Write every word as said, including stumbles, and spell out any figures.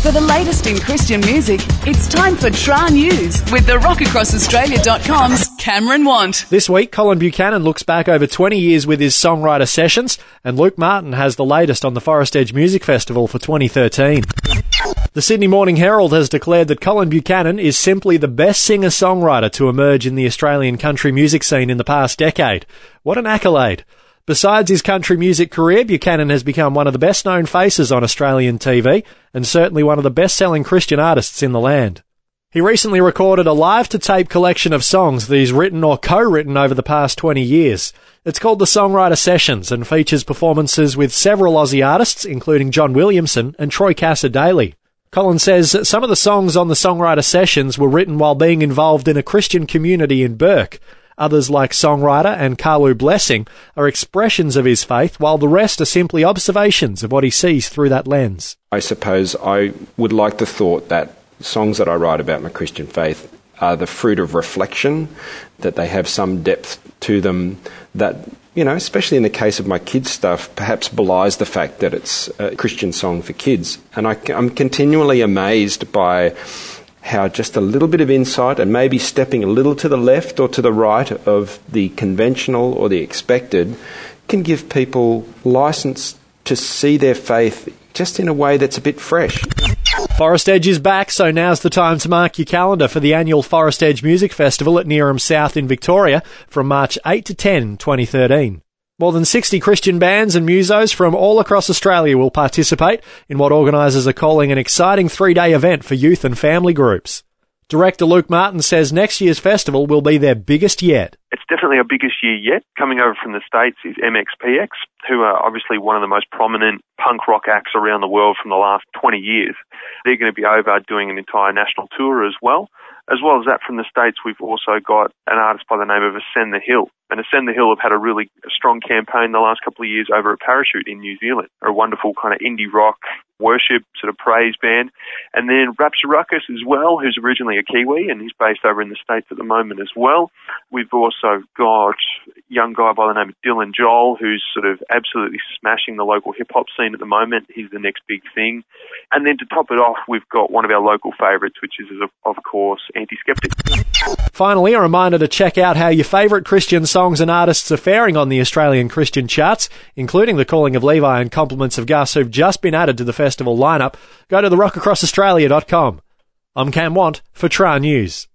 For the latest in Christian music, it's time for Tra News with the rock across australia dot com's Cameron Want. This week, Colin Buchanan looks back over twenty years with his songwriter sessions, and Luke Martin has the latest on the Forest Edge Music Festival for twenty thirteen. The Sydney Morning Herald has declared that Colin Buchanan is simply the best singer-songwriter to emerge in the Australian country music scene in the past decade. What an accolade. Besides his country music career, Buchanan has become one of the best-known faces on Australian T V and certainly one of the best-selling Christian artists in the land. He recently recorded a live-to-tape collection of songs that he's written or co-written over the past twenty years. It's called the Songwriter Sessions and features performances with several Aussie artists, including John Williamson and Troy Cassar-Daley. Colin says that some of the songs on the Songwriter Sessions were written while being involved in a Christian community in Bourke. Others, like Songwriter and Carlu Blessing, are expressions of his faith, while the rest are simply observations of what he sees through that lens. I suppose I would like the thought that songs that I write about my Christian faith are the fruit of reflection, that they have some depth to them that, you know, especially in the case of my kids' stuff, perhaps belies the fact that it's a Christian song for kids. And I, I'm continually amazed by how just a little bit of insight and maybe stepping a little to the left or to the right of the conventional or the expected can give people license to see their faith just in a way that's a bit fresh. Forest Edge is back, so now's the time to mark your calendar for the annual Forest Edge Music Festival at Neerim South in Victoria from March eighth to tenth, twenty thirteen. More than sixty Christian bands and musos from all across Australia will participate in what organisers are calling an exciting three-day event for youth and family groups. Director Luke Martin says next year's festival will be their biggest yet. It's definitely our biggest year yet. Coming over from the States is M X P X, who are obviously one of the most prominent punk rock acts around the world from the last twenty years. They're going to be over doing an entire national tour as well. As well as that, from the States, we've also got an artist by the name of Ascend the Hill. And Ascend the Hill have had a really strong campaign the last couple of years over at Parachute in New Zealand. They're a wonderful kind of indie rock worship sort of praise band. And then Rapture Ruckus as well, who's originally a Kiwi and he's based over in the States at the moment as well. We've also got a young guy by the name of Dylan Joel, who's sort of absolutely smashing the local hip-hop scene at the moment. He's the next big thing. And then to top it off, we've got one of our local favourites, which is, of course, Anti-Skeptic. Finally, a reminder to check out how your favourite Christian songs and artists are faring on the Australian Christian charts, including The Calling of Levi and Compliments of Gus, who've just been added to the festival lineup. Go to the rock across australia dot com. I'm Cam Want for Tra News.